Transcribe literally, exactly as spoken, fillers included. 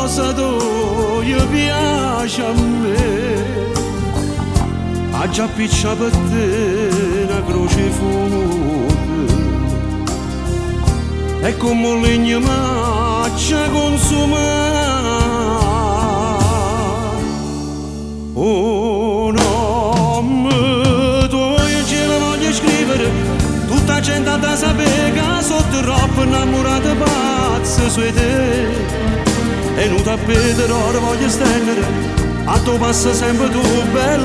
cosa tu gli piace a me. Ha già piccia per te una croce fuoco e come un legno maccia consuma. Oh no, tu io ce la voglio scrivere, tutta gente da sapere che sono troppo innamorata pazza su te. E non ti appetterò, voglio stendere, a tu passa sempre tu bella